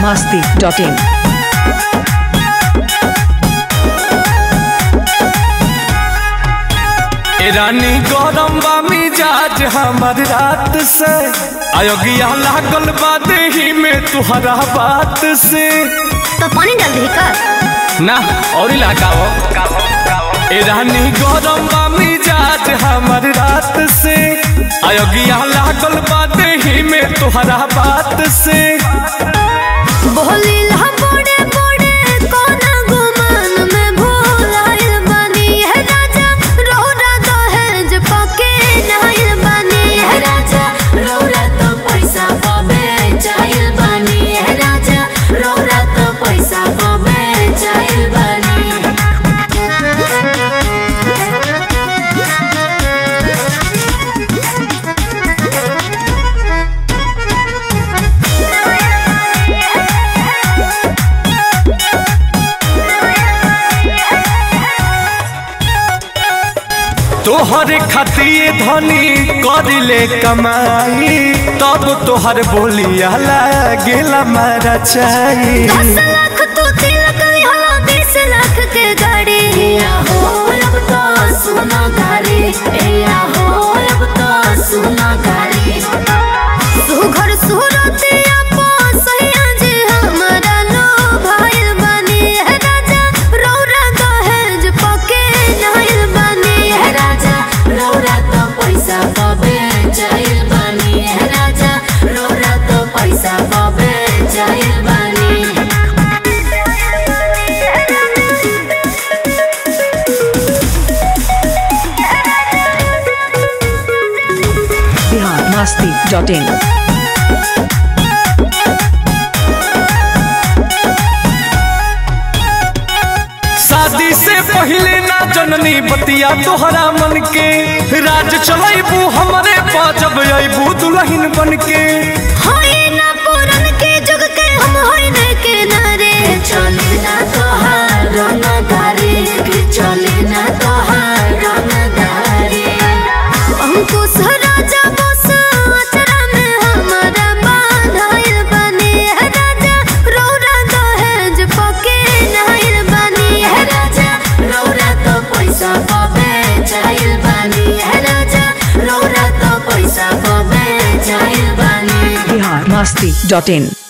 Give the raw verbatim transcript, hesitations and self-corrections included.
masti dot in. रानी गौरम बा मिजाज हमार रात से अयोग्या लागल बा देही में तुहरा बात से। तो पानी डाल दे का ना और लगाओ। ए रानी गौरम बा मिजाज हमार रात से अयोग्या लागल बा देही में तुहरा बात से। बोली ला बड़े बड़े कोना गुमान में भोलाइल बानी है राजा रोरा दहेज पके नाइल बानी है राजा रोरा तो पैसा पावे चाहिल बानी है राजा रोरा तो पैसा पावे चाहिल बानी। तोहर खातिर धनी करिले कमाई तब तोहर बोलिया लागेला मारा चाही। दस लाख तो तिलक होला बीस लाख के गाड़ी या हो अब तो सुना गाड़ी या हो अब तो सुना गाड़ी तू घर सूरतिया पास जे हमरा लो भाईल बानी है राजा रोरा दहेज पके नाइल बानी है राजा रोरा तो पैसा पावे चाहिल बानी है राजा रोरा तो पैसा पावे चाहिल बानी। Bihar masti dot in. शादी से पहले ना जननी बतिया तोहरा मन के राज चलैबू हमरे पाजब अबू दुल्हन बन के। होई ना पुरन के जुग के हम होई न के नारे चले ना तोहार रंगदारी चले ना तोहार रंगदारी अंकुश राजा बस अचरा में हमारा बांधाइल बानी है राजा रोरा दहेज पके नाइल बानी है राजा रोरा तो पैसा पावे चाहिल बानी है राजा रोरा तो पैसा पावे चाहिल बानी। Bihar masti dot in.